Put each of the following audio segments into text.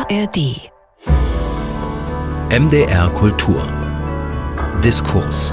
ARD MDR Kultur Diskurs.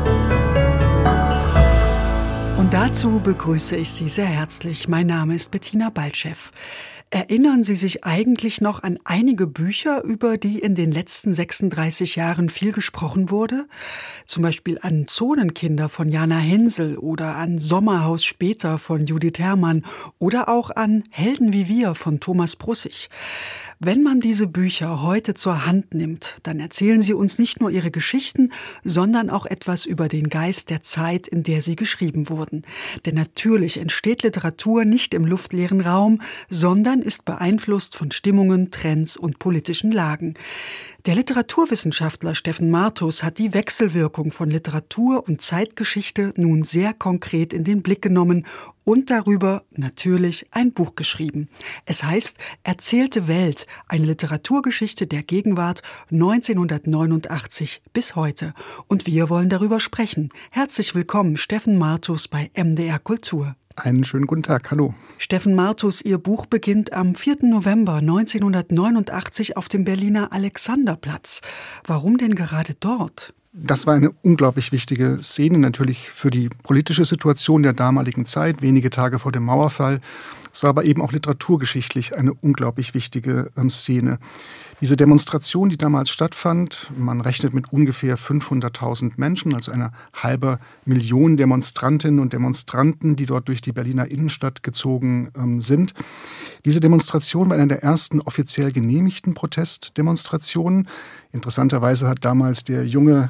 Und dazu begrüße ich Sie sehr herzlich. Mein Name ist Bettina Baltschew. Erinnern Sie sich eigentlich noch an einige Bücher, über die in den letzten 36 Jahren viel gesprochen wurde? Zum Beispiel an Zonenkinder von Jana Hensel oder an Sommerhaus später von Judith Herrmann oder auch an Helden wie wir von Thomas Brussig. Wenn man diese Bücher heute zur Hand nimmt, dann erzählen sie uns nicht nur ihre Geschichten, sondern auch etwas über den Geist der Zeit, in der sie geschrieben wurden. Denn natürlich entsteht Literatur nicht im luftleeren Raum, sondern ist beeinflusst von Stimmungen, Trends und politischen Lagen. Der Literaturwissenschaftler Steffen Martus hat die Wechselwirkung von Literatur und Zeitgeschichte nun sehr konkret in den Blick genommen und darüber natürlich ein Buch geschrieben. Es heißt Erzählte Welt, eine Literaturgeschichte der Gegenwart 1989 bis heute. Und wir wollen darüber sprechen. Herzlich willkommen, Steffen Martus bei MDR Kultur. Einen schönen guten Tag, hallo. Steffen Martus, Ihr Buch beginnt am 4. November 1989 auf dem Berliner Alexanderplatz. Warum denn gerade dort? Das war eine unglaublich wichtige Szene, natürlich für die politische Situation der damaligen Zeit, wenige Tage vor dem Mauerfall. Es war aber eben auch literaturgeschichtlich eine unglaublich wichtige Szene. Diese Demonstration, die damals stattfand, man rechnet mit ungefähr 500.000 Menschen, also einer halben Million Demonstrantinnen und Demonstranten, die dort durch die Berliner Innenstadt gezogen sind. Diese Demonstration war eine der ersten offiziell genehmigten Protestdemonstrationen. Interessanterweise hat damals der junge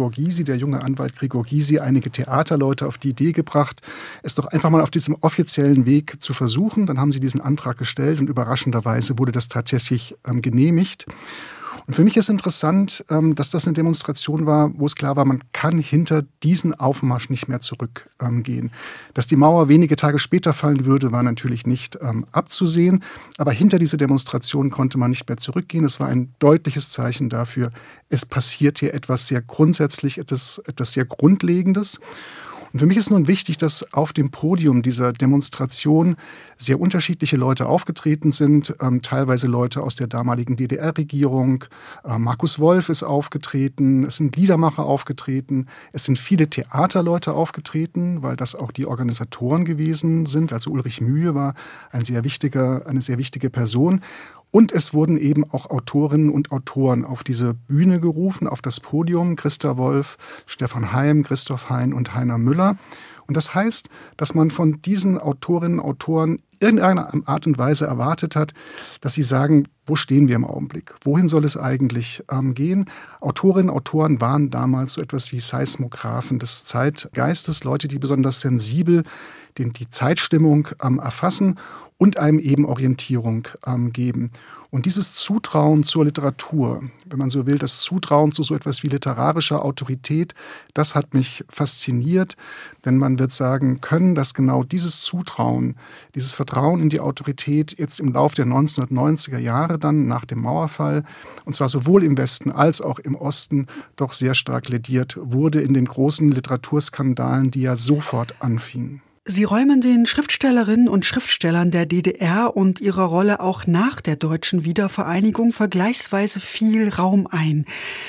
Anwalt Gregor Gysi, einige Theaterleute auf die Idee gebracht, es doch einfach mal auf diesem offiziellen Weg zu versuchen. Dann haben sie diesen Antrag gestellt und überraschenderweise wurde das tatsächlich genehmigt. Und für mich ist interessant, dass das eine Demonstration war, wo es klar war, man kann hinter diesen Aufmarsch nicht mehr zurückgehen. Dass die Mauer wenige Tage später fallen würde, war natürlich nicht abzusehen. Aber hinter diese Demonstration konnte man nicht mehr zurückgehen. Es war ein deutliches Zeichen dafür, es passiert hier etwas sehr Grundsätzliches, etwas sehr Grundlegendes. Und für mich ist nun wichtig, dass auf dem Podium dieser Demonstration sehr unterschiedliche Leute aufgetreten sind, teilweise Leute aus der damaligen DDR-Regierung. Markus Wolf ist aufgetreten, es sind Liedermacher aufgetreten, es sind viele Theaterleute aufgetreten, weil das auch die Organisatoren gewesen sind. Also Ulrich Mühe war eine sehr wichtige Person. Und es wurden eben auch Autorinnen und Autoren auf diese Bühne gerufen, auf das Podium. Christa Wolf, Stefan Heym, Christoph Hein und Heiner Müller. Und das heißt, dass man von diesen Autorinnen und Autoren irgendeiner Art und Weise erwartet hat, dass sie sagen, wo stehen wir im Augenblick? Wohin soll es eigentlich gehen? Autorinnen und Autoren waren damals so etwas wie Seismographen des Zeitgeistes, Leute, die besonders sensibel die Zeitstimmung erfassen und einem eben Orientierung geben. Und dieses Zutrauen zur Literatur, wenn man so will, das Zutrauen zu so etwas wie literarischer Autorität, das hat mich fasziniert, denn man wird sagen können, dass genau dieses Zutrauen, dieses Vertrauen in die Autorität jetzt im Lauf der 1990er Jahre dann nach dem Mauerfall, und zwar sowohl im Westen als auch im Osten, doch sehr stark lädiert wurde in den großen Literaturskandalen, die ja sofort anfingen. Sie räumen den Schriftstellerinnen und Schriftstellern der DDR und ihrer Rolle auch nach der deutschen Wiedervereinigung vergleichsweise viel Raum ein.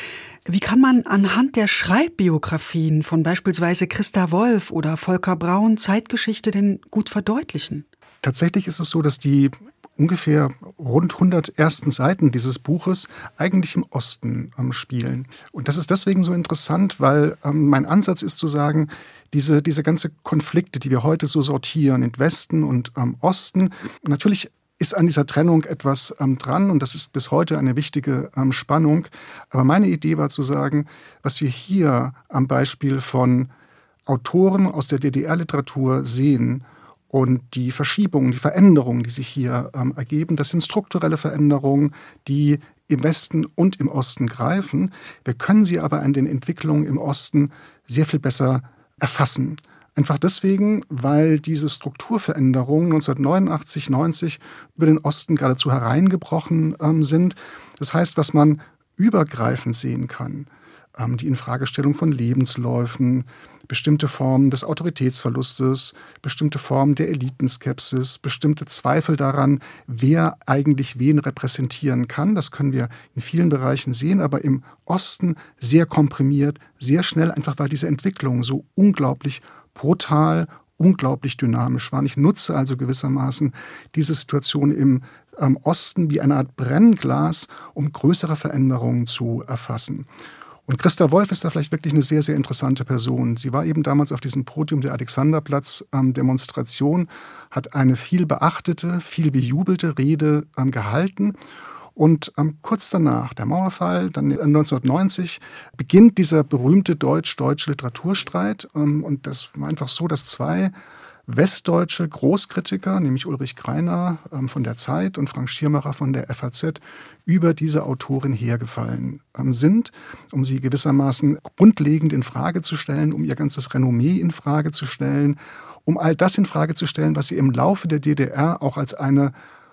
Wie kann man anhand der Schreibbiografien von beispielsweise Christa Wolf oder Volker Braun Zeitgeschichte denn gut verdeutlichen? Tatsächlich ist es so, dass die ungefähr rund 100 ersten Seiten dieses Buches eigentlich im Osten spielen. Und das ist deswegen so interessant, weil mein Ansatz ist zu sagen, diese ganze Konflikte, die wir heute so sortieren in Westen und Osten, natürlich ist an dieser Trennung etwas dran und das ist bis heute eine wichtige Spannung. Aber meine Idee war zu sagen, was wir hier am Beispiel von Autoren aus der DDR-Literatur sehen, und die Verschiebungen, die Veränderungen, die sich hier ergeben, das sind strukturelle Veränderungen, die im Westen und im Osten greifen. Wir können sie aber an den Entwicklungen im Osten sehr viel besser erfassen. Einfach deswegen, weil diese Strukturveränderungen 1989, 90 über den Osten geradezu hereingebrochen sind. Das heißt, was man übergreifend sehen kann, die Infragestellung von Lebensläufen, bestimmte Formen des Autoritätsverlustes, bestimmte Formen der Elitenskepsis, bestimmte Zweifel daran, wer eigentlich wen repräsentieren kann. Das können wir in vielen Bereichen sehen, aber im Osten sehr komprimiert, sehr schnell, einfach weil diese Entwicklung so unglaublich brutal, unglaublich dynamisch war. Ich nutze also gewissermaßen diese Situation im Osten wie eine Art Brennglas, um größere Veränderungen zu erfassen. Und Christa Wolf ist da vielleicht wirklich eine sehr, sehr interessante Person. Sie war eben damals auf diesem Podium der Alexanderplatz-Demonstration, hat eine viel beachtete, viel bejubelte Rede gehalten. Und kurz danach, der Mauerfall, dann 1990, beginnt dieser berühmte deutsch-deutsche Literaturstreit. Und das war einfach so, dass zwei westdeutsche Großkritiker, nämlich Ulrich Greiner von der Zeit und Frank Schirmacher von der FAZ, über diese Autorin hergefallen sind, um sie gewissermaßen grundlegend in Frage zu stellen, um ihr ganzes Renommee in Frage zu stellen, um all das in Frage zu stellen, was sie im Laufe der DDR auch als eine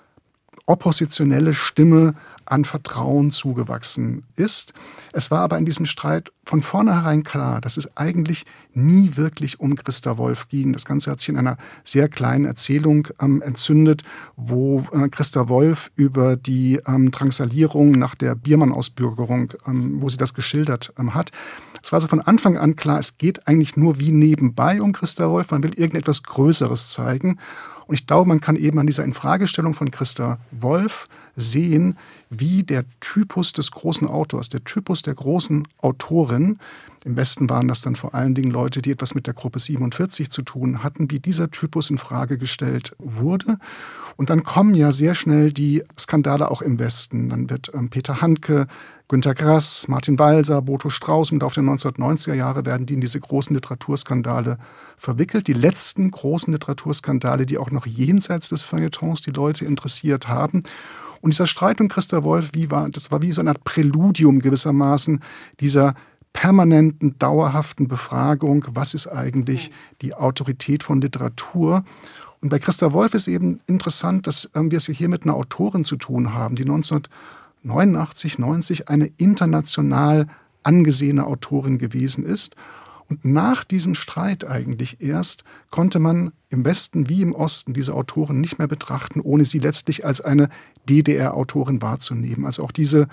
oppositionelle Stimme an Vertrauen zugewachsen ist. Es war aber in diesem Streit von vornherein klar, dass es eigentlich nie wirklich um Christa Wolf ging. Das Ganze hat sich in einer sehr kleinen Erzählung entzündet, wo Christa Wolf über die Drangsalierung nach der Biermann-Ausbürgerung, wo sie das geschildert hat. Es war also von Anfang an klar, es geht eigentlich nur wie nebenbei um Christa Wolf. Man will irgendetwas Größeres zeigen. Und ich glaube, man kann eben an dieser Infragestellung von Christa Wolf sehen, wie der Typus des großen Autors, der Typus der großen Autorin, im Westen waren das dann vor allen Dingen Leute, die etwas mit der Gruppe 47 zu tun hatten, wie dieser Typus in Frage gestellt wurde. Und dann kommen ja sehr schnell die Skandale auch im Westen. Dann wird Peter Handke, Günter Grass, Martin Walser, Boto Strauß im Laufe der 1990er Jahre werden die in diese großen Literaturskandale verwickelt. Die letzten großen Literaturskandale, die auch noch jenseits des Feuilletons die Leute interessiert haben. Und dieser Streit um Christa Wolf, das war wie so eine Art Präludium gewissermaßen dieser permanenten, dauerhaften Befragung, was ist eigentlich die Autorität von Literatur? Und bei Christa Wolf ist eben interessant, dass wir es hier mit einer Autorin zu tun haben, die 1989, 90 eine international angesehene Autorin gewesen ist. Und nach diesem Streit eigentlich erst konnte man im Westen wie im Osten diese Autorin nicht mehr betrachten, ohne sie letztlich als eine DDR-Autorin wahrzunehmen. Also auch diese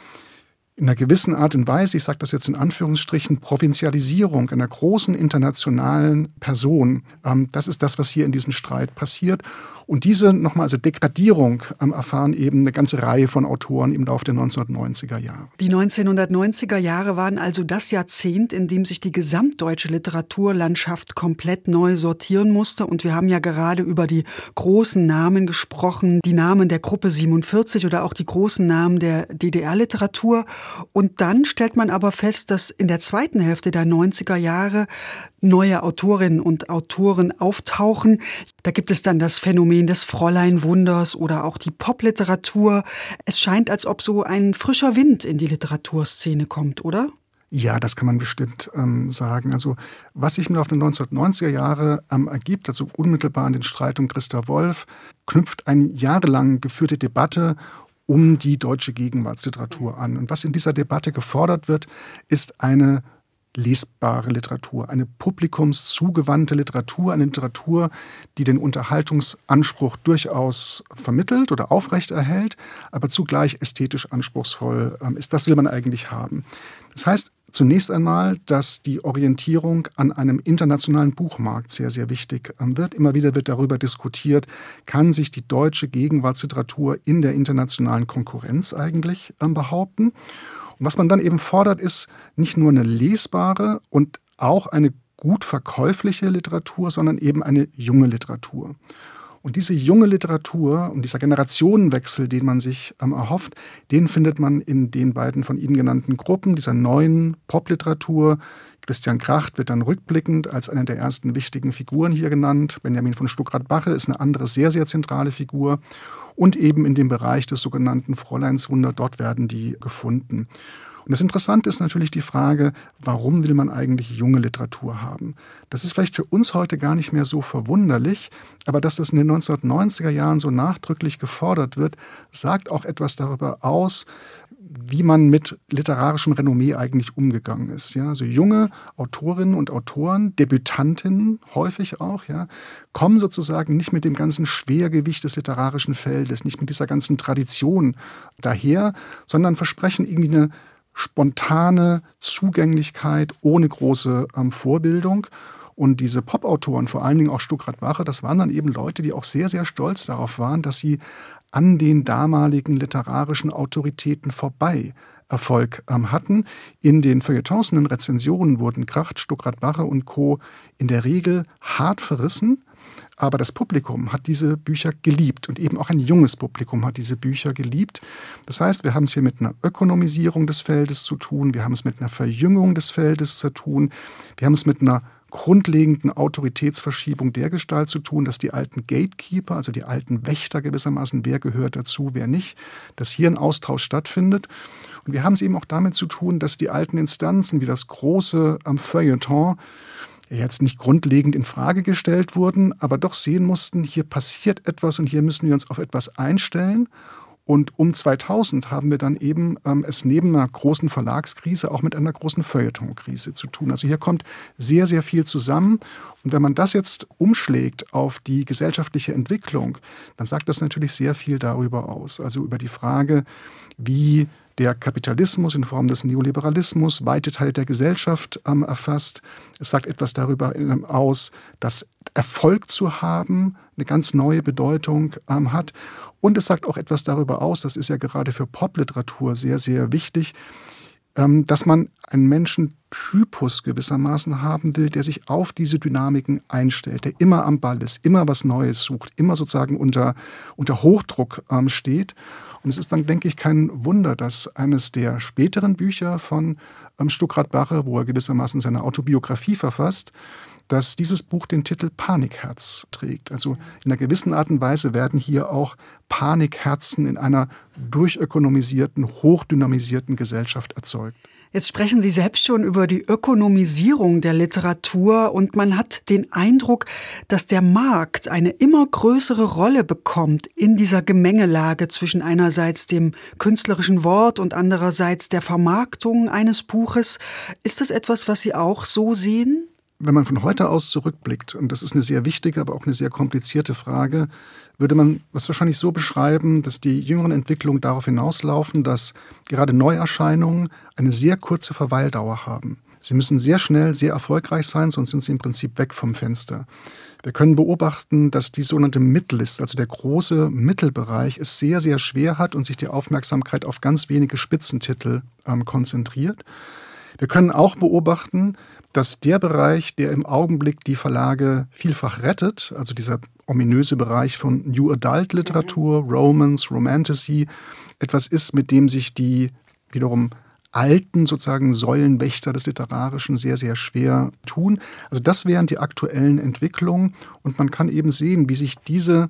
in einer gewissen Art und Weise, ich sage das jetzt in Anführungsstrichen, Provinzialisierung einer großen internationalen Person. Das ist das, was hier in diesem Streit passiert. Und diese nochmal, also Degradierung, erfahren eben eine ganze Reihe von Autoren im Laufe der 1990er Jahre. Die 1990er Jahre waren also das Jahrzehnt, in dem sich die gesamtdeutsche Literaturlandschaft komplett neu sortieren musste. Und wir haben ja gerade über die großen Namen gesprochen, die Namen der Gruppe 47 oder auch die großen Namen der DDR-Literatur. Und dann stellt man aber fest, dass in der zweiten Hälfte der 90er Jahre neue Autorinnen und Autoren auftauchen. Da gibt es dann das Phänomen des Fräulein-Wunders oder auch die Popliteratur. Es scheint, als ob so ein frischer Wind in die Literaturszene kommt, oder? Ja, das kann man bestimmt sagen. Also was sich im Laufe der 1990er Jahre ergibt, also unmittelbar an den Streit um Christa Wolf, knüpft eine jahrelang geführte Debatte um die deutsche Gegenwartsliteratur an. Und was in dieser Debatte gefordert wird, ist eine lesbare Literatur, eine publikumszugewandte Literatur, eine Literatur, die den Unterhaltungsanspruch durchaus vermittelt oder aufrechterhält, aber zugleich ästhetisch anspruchsvoll ist. Das will man eigentlich haben. Das heißt zunächst einmal, dass die Orientierung an einem internationalen Buchmarkt sehr, sehr wichtig wird. Immer wieder wird darüber diskutiert, kann sich die deutsche Gegenwartsliteratur in der internationalen Konkurrenz eigentlich behaupten? Und was man dann eben fordert, ist nicht nur eine lesbare und auch eine gut verkäufliche Literatur, sondern eben eine junge Literatur. Und diese junge Literatur und dieser Generationenwechsel, den man sich erhofft, den findet man in den beiden von Ihnen genannten Gruppen, dieser neuen Popliteratur. Christian Kracht wird dann rückblickend als eine der ersten wichtigen Figuren hier genannt. Benjamin von Stuckrad-Barre ist eine andere sehr, sehr zentrale Figur. Und eben in dem Bereich des sogenannten Fräuleinswunder, dort werden die gefunden. Und das Interessante ist natürlich die Frage, warum will man eigentlich junge Literatur haben? Das ist vielleicht für uns heute gar nicht mehr so verwunderlich, aber dass das in den 1990er Jahren so nachdrücklich gefordert wird, sagt auch etwas darüber aus, wie man mit literarischem Renommee eigentlich umgegangen ist. Ja, also junge Autorinnen und Autoren, Debütantinnen häufig auch, ja, kommen sozusagen nicht mit dem ganzen Schwergewicht des literarischen Feldes, nicht mit dieser ganzen Tradition daher, sondern versprechen irgendwie eine spontane Zugänglichkeit ohne große Vorbildung. Und diese Pop-Autoren, vor allen Dingen auch Stuckrad-Barre, das waren dann eben Leute, die auch sehr, sehr stolz darauf waren, dass sie an den damaligen literarischen Autoritäten vorbei Erfolg hatten. In den Feuilletons, in den Rezensionen wurden Kracht, Stuckrad-Barre und Co. in der Regel hart verrissen. Aber das Publikum hat diese Bücher geliebt und eben auch ein junges Publikum hat diese Bücher geliebt. Das heißt, wir haben es hier mit einer Ökonomisierung des Feldes zu tun, wir haben es mit einer Verjüngung des Feldes zu tun, wir haben es mit einer grundlegenden Autoritätsverschiebung dergestalt zu tun, dass die alten Gatekeeper, also die alten Wächter gewissermaßen, wer gehört dazu, wer nicht, dass hier ein Austausch stattfindet. Und wir haben es eben auch damit zu tun, dass die alten Instanzen wie das große Feuilleton jetzt nicht grundlegend in Frage gestellt wurden, aber doch sehen mussten, hier passiert etwas und hier müssen wir uns auf etwas einstellen. Und um 2000 haben wir dann eben es neben einer großen Verlagskrise auch mit einer großen Feuilletonkrise zu tun. Also hier kommt sehr, sehr viel zusammen. Und wenn man das jetzt umschlägt auf die gesellschaftliche Entwicklung, dann sagt das natürlich sehr viel darüber aus. Also über die Frage, wie der Kapitalismus in Form des Neoliberalismus weite Teile der Gesellschaft erfasst. Es sagt etwas darüber aus, dass Erfolg zu haben eine ganz neue Bedeutung hat. Und es sagt auch etwas darüber aus, das ist ja gerade für Popliteratur sehr, sehr wichtig, dass man einen Menschentypus gewissermaßen haben will, der sich auf diese Dynamiken einstellt, der immer am Ball ist, immer was Neues sucht, immer sozusagen unter Hochdruck steht. Und es ist dann, denke ich, kein Wunder, dass eines der späteren Bücher von Stuckrad-Barre, wo er gewissermaßen seine Autobiografie verfasst, dass dieses Buch den Titel Panikherz trägt. Also in einer gewissen Art und Weise werden hier auch Panikherzen in einer durchökonomisierten, hochdynamisierten Gesellschaft erzeugt. Jetzt sprechen Sie selbst schon über die Ökonomisierung der Literatur und man hat den Eindruck, dass der Markt eine immer größere Rolle bekommt in dieser Gemengelage zwischen einerseits dem künstlerischen Wort und andererseits der Vermarktung eines Buches. Ist das etwas, was Sie auch so sehen? Wenn man von heute aus zurückblickt, und das ist eine sehr wichtige, aber auch eine sehr komplizierte Frage, würde man das wahrscheinlich so beschreiben, dass die jüngeren Entwicklungen darauf hinauslaufen, dass gerade Neuerscheinungen eine sehr kurze Verweildauer haben. Sie müssen sehr schnell, sehr erfolgreich sein, sonst sind sie im Prinzip weg vom Fenster. Wir können beobachten, dass die sogenannte Middlist, also der große Mittelbereich, es sehr, sehr schwer hat und sich die Aufmerksamkeit auf ganz wenige Spitzentitel konzentriert. Wir können auch beobachten, dass der Bereich, der im Augenblick die Verlage vielfach rettet, also dieser ominöse Bereich von New Adult Literatur, Romance, Romantasy, etwas ist, mit dem sich die wiederum alten sozusagen Säulenwächter des Literarischen sehr, sehr schwer tun. Also das wären die aktuellen Entwicklungen und man kann eben sehen, wie sich diese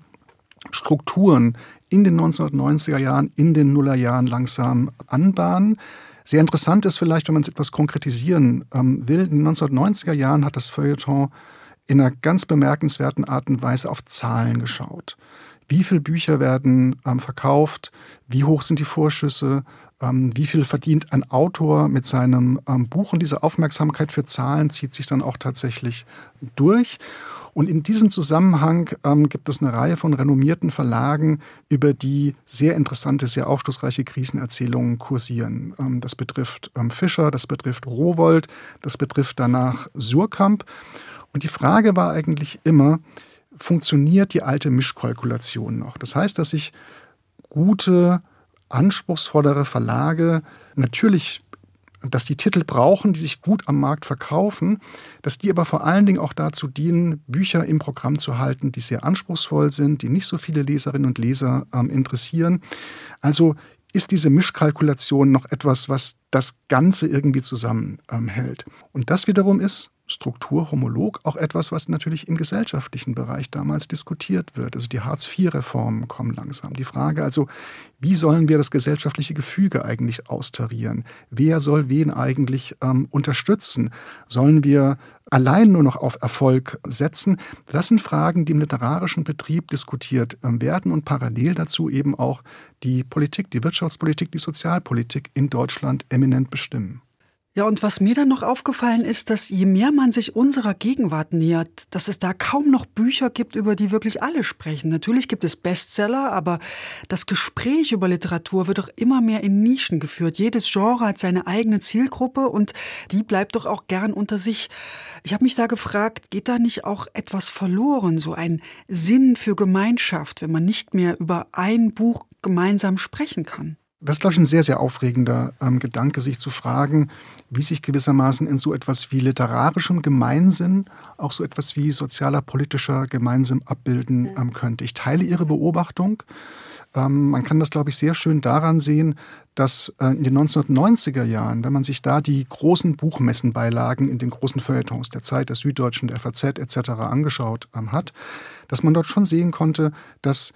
Strukturen in den 1990er Jahren, in den Nullerjahren langsam anbahnen. Sehr interessant ist vielleicht, wenn man es etwas konkretisieren will, in den 1990er Jahren hat das Feuilleton in einer ganz bemerkenswerten Art und Weise auf Zahlen geschaut. Wie viele Bücher werden verkauft? Wie hoch sind die Vorschüsse? Wie viel verdient ein Autor mit seinem Buch? Und diese Aufmerksamkeit für Zahlen zieht sich dann auch tatsächlich durch. Und in diesem Zusammenhang gibt es eine Reihe von renommierten Verlagen, über die sehr interessante, sehr aufschlussreiche Krisenerzählungen kursieren. Das betrifft Fischer, das betrifft Rowohlt, das betrifft danach Suhrkamp. Und die Frage war eigentlich immer, funktioniert die alte Mischkalkulation noch? Das heißt, dass sich gute, anspruchsvollere Verlage natürlich, dass die Titel brauchen, die sich gut am Markt verkaufen, dass die aber vor allen Dingen auch dazu dienen, Bücher im Programm zu halten, die sehr anspruchsvoll sind, die nicht so viele Leserinnen und Leser interessieren. Also ist diese Mischkalkulation noch etwas, was das Ganze irgendwie zusammenhält. Und das wiederum ist Struktur homolog auch etwas, was natürlich im gesellschaftlichen Bereich damals diskutiert wird. Also die Hartz-IV-Reformen kommen langsam. Die Frage also, wie sollen wir das gesellschaftliche Gefüge eigentlich austarieren? Wer soll wen eigentlich unterstützen? Sollen wir allein nur noch auf Erfolg setzen? Das sind Fragen, die im literarischen Betrieb diskutiert werden und parallel dazu eben auch die Politik, die Wirtschaftspolitik, die Sozialpolitik in Deutschland eminent bestimmen. Ja, und was mir dann noch aufgefallen ist, dass je mehr man sich unserer Gegenwart nähert, dass es da kaum noch Bücher gibt, über die wirklich alle sprechen. Natürlich gibt es Bestseller, aber das Gespräch über Literatur wird doch immer mehr in Nischen geführt. Jedes Genre hat seine eigene Zielgruppe und die bleibt doch auch gern unter sich. Ich habe mich da gefragt, geht da nicht auch etwas verloren, so ein Sinn für Gemeinschaft, wenn man nicht mehr über ein Buch gemeinsam sprechen kann? Das ist, glaube ich, ein sehr, sehr aufregender Gedanke, sich zu fragen, wie sich gewissermaßen in so etwas wie literarischem Gemeinsinn auch so etwas wie sozialer, politischer Gemeinsinn abbilden könnte. Ich teile Ihre Beobachtung. Man kann das, glaube ich, sehr schön daran sehen, dass in den 1990er Jahren, wenn man sich da die großen Buchmessenbeilagen in den großen Feuilletons der Zeit, der Süddeutschen, der FAZ etc. angeschaut hat, dass man dort schon sehen konnte, dass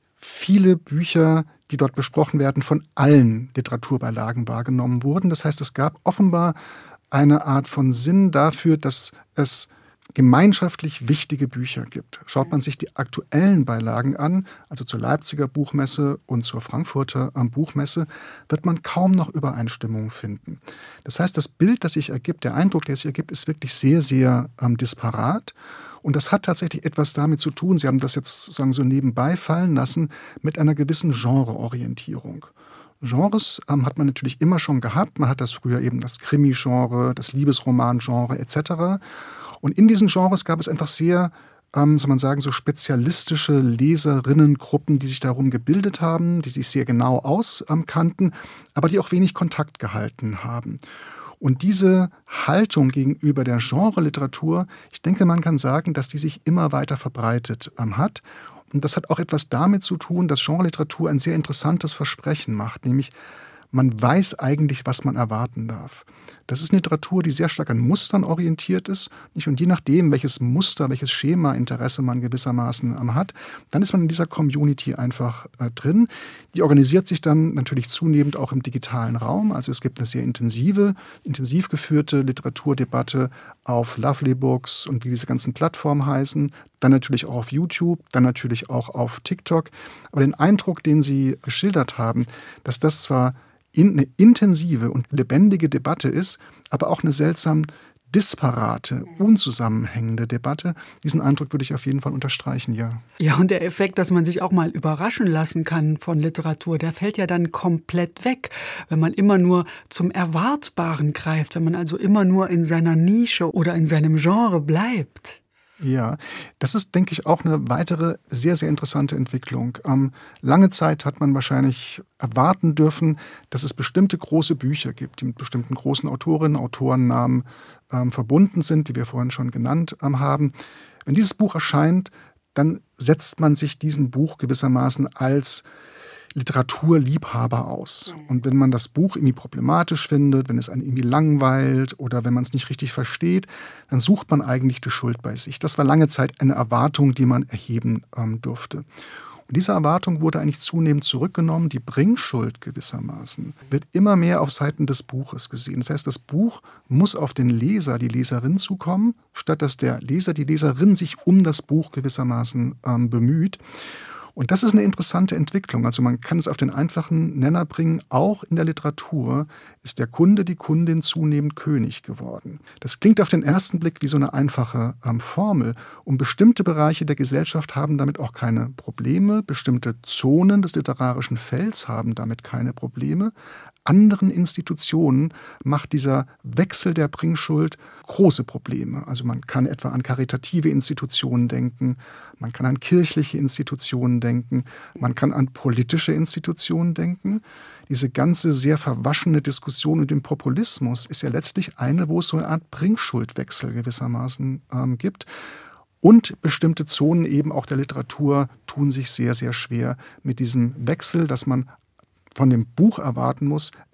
viele Bücher, die dort besprochen werden, von allen Literaturbeilagen wahrgenommen wurden. Das heißt, es gab offenbar eine Art von Sinn dafür, dass es gemeinschaftlich wichtige Bücher gibt. Schaut man sich die aktuellen Beilagen an, also zur Leipziger Buchmesse und zur Frankfurter Buchmesse, wird man kaum noch Übereinstimmung finden. Das heißt, das Bild, das sich ergibt, der Eindruck, der sich ergibt, ist wirklich sehr, sehr disparat. Und das hat tatsächlich etwas damit zu tun, Sie haben das jetzt sozusagen so nebenbei fallen lassen, mit einer gewissen Genreorientierung. Genres hat man natürlich immer schon gehabt. Man hat das früher eben das Krimi-Genre, das Liebesroman-Genre etc. Und in diesen Genres gab es einfach sehr, soll man sagen, so spezialistische Leserinnengruppen, die sich darum gebildet haben, die sich sehr genau auskannten, aber die auch wenig Kontakt gehalten haben. Und diese Haltung gegenüber der Genre-Literatur, ich denke, man kann sagen, dass die sich immer weiter verbreitet hat. Und das hat auch etwas damit zu tun, dass Genre-Literatur ein sehr interessantes Versprechen macht, nämlich man weiß eigentlich, was man erwarten darf. Das ist eine Literatur, die sehr stark an Mustern orientiert ist. Und je nachdem, welches Muster, welches Schema, Interesse man gewissermaßen hat, dann ist man in dieser Community einfach drin. Die organisiert sich dann natürlich zunehmend auch im digitalen Raum. Also es gibt eine sehr intensiv geführte Literaturdebatte auf Lovely Books und wie diese ganzen Plattformen heißen. Dann natürlich auch auf YouTube, dann natürlich auch auf TikTok. Aber den Eindruck, den Sie geschildert haben, dass das zwar eine intensive und lebendige Debatte ist, aber auch eine seltsam disparate, unzusammenhängende Debatte. Diesen Eindruck würde ich auf jeden Fall unterstreichen, ja. Ja, und der Effekt, dass man sich auch mal überraschen lassen kann von Literatur, der fällt ja dann komplett weg, wenn man immer nur zum Erwartbaren greift, wenn man also immer nur in seiner Nische oder in seinem Genre bleibt. Ja, das ist, denke ich, auch eine weitere sehr, sehr interessante Entwicklung. Lange Zeit hat man wahrscheinlich erwarten dürfen, dass es bestimmte große Bücher gibt, die mit bestimmten großen Autorinnen, Autorennamen verbunden sind, die wir vorhin schon genannt haben. Wenn dieses Buch erscheint, dann setzt man sich diesem Buch gewissermaßen als Literaturliebhaber aus. Und wenn man das Buch irgendwie problematisch findet, wenn es einen irgendwie langweilt oder wenn man es nicht richtig versteht, dann sucht man eigentlich die Schuld bei sich. Das war lange Zeit eine Erwartung, die man erheben durfte. Und diese Erwartung wurde eigentlich zunehmend zurückgenommen. Die Bringschuld gewissermaßen wird immer mehr auf Seiten des Buches gesehen. Das heißt, das Buch muss auf den Leser, die Leserin zukommen, statt dass der Leser, die Leserin sich um das Buch gewissermaßen bemüht. Und das ist eine interessante Entwicklung. Also man kann es auf den einfachen Nenner bringen, auch in der Literatur ist der Kunde, die Kundin zunehmend König geworden. Das klingt auf den ersten Blick wie so eine einfache Formel. Und bestimmte Bereiche der Gesellschaft haben damit auch keine Probleme. Bestimmte Zonen des literarischen Felds haben damit keine Probleme. Anderen Institutionen macht dieser Wechsel der Bringschuld große Probleme. Also man kann etwa an karitative Institutionen denken, man kann an kirchliche Institutionen denken, man kann an politische Institutionen denken. Diese ganze sehr verwaschene Diskussion um den Populismus ist ja letztlich eine, wo es so eine Art Bringschuldwechsel gewissermaßen gibt. Und bestimmte Zonen eben auch der Literatur tun sich sehr, sehr schwer mit diesem Wechsel, dass man von dem Buch erwarten muss, es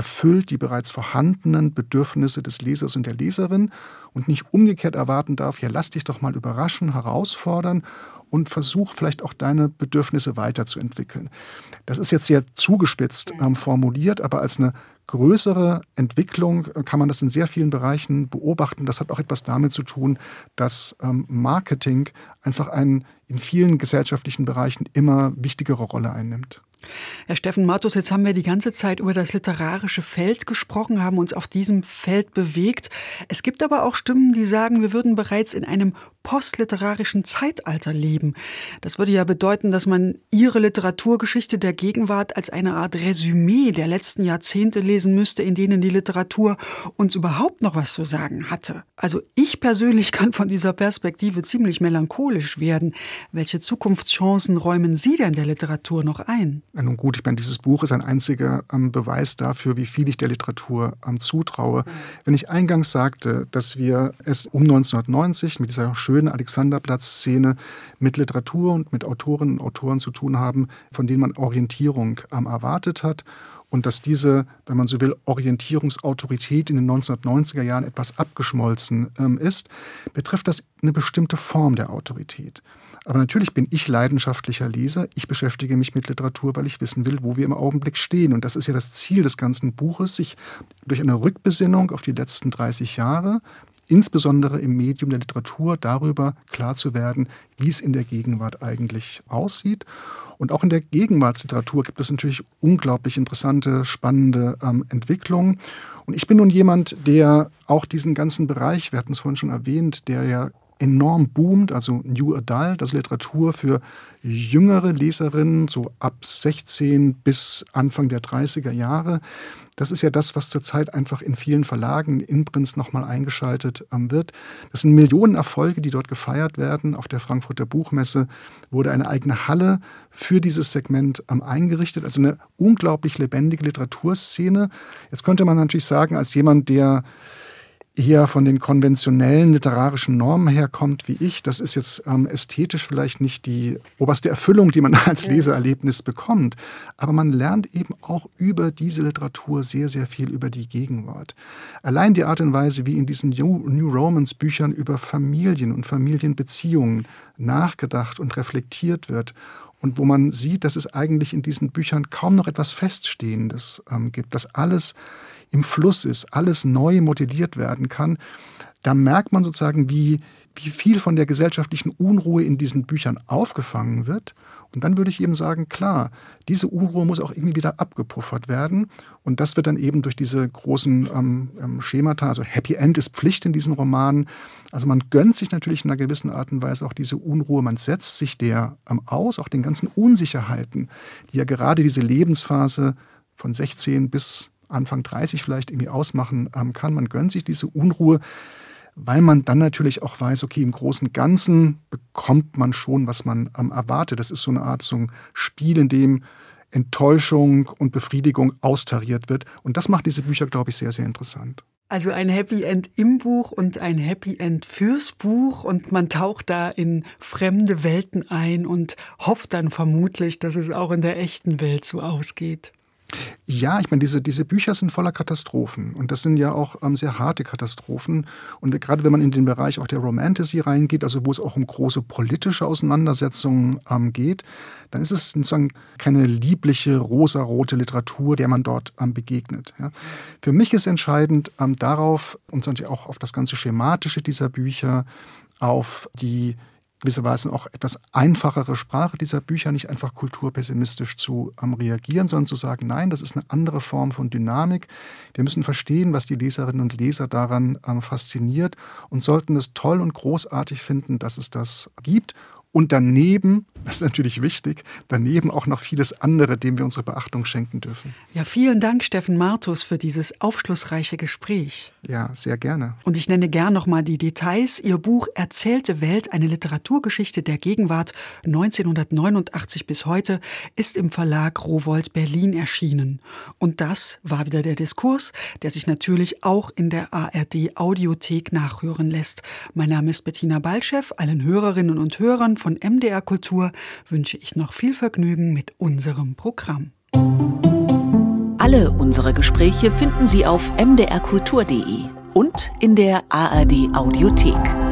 erfüllt die bereits vorhandenen Bedürfnisse des Lesers und der Leserin und nicht umgekehrt erwarten darf, ja, lass dich doch mal überraschen, herausfordern und versuch vielleicht auch deine Bedürfnisse weiterzuentwickeln. Das ist jetzt sehr zugespitzt formuliert, aber als eine größere Entwicklung kann man das in sehr vielen Bereichen beobachten. Das hat auch etwas damit zu tun, dass Marketing einfach in vielen gesellschaftlichen Bereichen immer wichtigere Rolle einnimmt. Herr Steffen Martus, jetzt haben wir die ganze Zeit über das literarische Feld gesprochen, haben uns auf diesem Feld bewegt. Es gibt aber auch Stimmen, die sagen, wir würden bereits in einem postliterarischen Zeitalter leben. Das würde ja bedeuten, dass man Ihre Literaturgeschichte der Gegenwart als eine Art Resümee der letzten Jahrzehnte lesen müsste, in denen die Literatur uns überhaupt noch was zu sagen hatte. Also ich persönlich kann von dieser Perspektive ziemlich melancholisch werden. Welche Zukunftschancen räumen Sie denn der Literatur noch ein? Ja, nun gut, ich meine, dieses Buch ist ein einziger Beweis dafür, wie viel ich der Literatur zutraue. Wenn ich eingangs sagte, dass wir es um 1990 mit dieser schönen Alexanderplatz-Szene mit Literatur und mit Autorinnen und Autoren zu tun haben, von denen man Orientierung erwartet hat und dass diese, wenn man so will, Orientierungsautorität in den 1990er Jahren etwas abgeschmolzen ist, betrifft das eine bestimmte Form der Autorität. Aber natürlich bin ich leidenschaftlicher Leser. Ich beschäftige mich mit Literatur, weil ich wissen will, wo wir im Augenblick stehen. Und das ist ja das Ziel des ganzen Buches, sich durch eine Rückbesinnung auf die letzten 30 Jahre, insbesondere im Medium der Literatur, darüber klar zu werden, wie es in der Gegenwart eigentlich aussieht. Und auch in der Gegenwartsliteratur gibt es natürlich unglaublich interessante, spannende Entwicklungen. Und ich bin nun jemand, der auch diesen ganzen Bereich, wir hatten es vorhin schon erwähnt, der ja enorm boomt, also New Adult, also Literatur für jüngere Leserinnen, so ab 16 bis Anfang der 30er Jahre. Das ist ja das, was zurzeit einfach in vielen Verlagen, Imprints nochmal eingeschaltet wird. Das sind Millionen Erfolge, die dort gefeiert werden. Auf der Frankfurter Buchmesse wurde eine eigene Halle für dieses Segment eingerichtet. Also eine unglaublich lebendige Literaturszene. Jetzt könnte man natürlich sagen, als jemand, der eher von den konventionellen literarischen Normen herkommt wie ich, das ist jetzt ästhetisch vielleicht nicht die oberste Erfüllung, die man als Leseerlebnis bekommt. Aber man lernt eben auch über diese Literatur sehr, sehr viel über die Gegenwart. Allein die Art und Weise, wie in diesen New Romance Büchern über Familien und Familienbeziehungen nachgedacht und reflektiert wird und wo man sieht, dass es eigentlich in diesen Büchern kaum noch etwas Feststehendes gibt, dass alles im Fluss ist, alles neu modelliert werden kann, da merkt man sozusagen, wie viel von der gesellschaftlichen Unruhe in diesen Büchern aufgefangen wird. Und dann würde ich eben sagen, klar, diese Unruhe muss auch irgendwie wieder abgepuffert werden. Und das wird dann eben durch diese großen Schemata, also Happy End ist Pflicht in diesen Romanen. Also man gönnt sich natürlich in einer gewissen Art und Weise auch diese Unruhe. Man setzt sich der aus, auch den ganzen Unsicherheiten, die ja gerade diese Lebensphase von 16 bis Anfang 30 vielleicht irgendwie ausmachen kann. Man gönnt sich diese Unruhe, weil man dann natürlich auch weiß, okay, im Großen und Ganzen bekommt man schon, was man erwartet. Das ist so eine Art so ein Spiel, in dem Enttäuschung und Befriedigung austariert wird. Und das macht diese Bücher, glaube ich, sehr, sehr interessant. Also ein Happy End im Buch und ein Happy End fürs Buch und man taucht da in fremde Welten ein und hofft dann vermutlich, dass es auch in der echten Welt so ausgeht. Ja, ich meine, diese Bücher sind voller Katastrophen und das sind ja auch sehr harte Katastrophen und gerade wenn man in den Bereich auch der Romantasy reingeht, also wo es auch um große politische Auseinandersetzungen geht, dann ist es sozusagen keine liebliche, rosarote Literatur, der man dort begegnet. Ja. Für mich ist entscheidend darauf und natürlich auch auf das ganze Schematische dieser Bücher, auf die gewisserweise auch etwas einfachere Sprache dieser Bücher, nicht einfach kulturpessimistisch zu reagieren, sondern zu sagen, nein, das ist eine andere Form von Dynamik. Wir müssen verstehen, was die Leserinnen und Leser daran fasziniert und sollten es toll und großartig finden, dass es das gibt. Und daneben, das ist natürlich wichtig, daneben auch noch vieles andere, dem wir unsere Beachtung schenken dürfen. Ja, vielen Dank, Steffen Martus, für dieses aufschlussreiche Gespräch. Ja, sehr gerne. Und ich nenne gern nochmal die Details. Ihr Buch Erzählte Welt, eine Literaturgeschichte der Gegenwart 1989 bis heute ist im Verlag Rowohlt Berlin erschienen. Und das war wieder der Diskurs, der sich natürlich auch in der ARD Audiothek nachhören lässt. Mein Name ist Bettina Baltschew. Allen Hörerinnen und Hörern von MDR Kultur wünsche ich noch viel Vergnügen mit unserem Programm. Alle unsere Gespräche finden Sie auf mdrkultur.de und in der ARD Audiothek.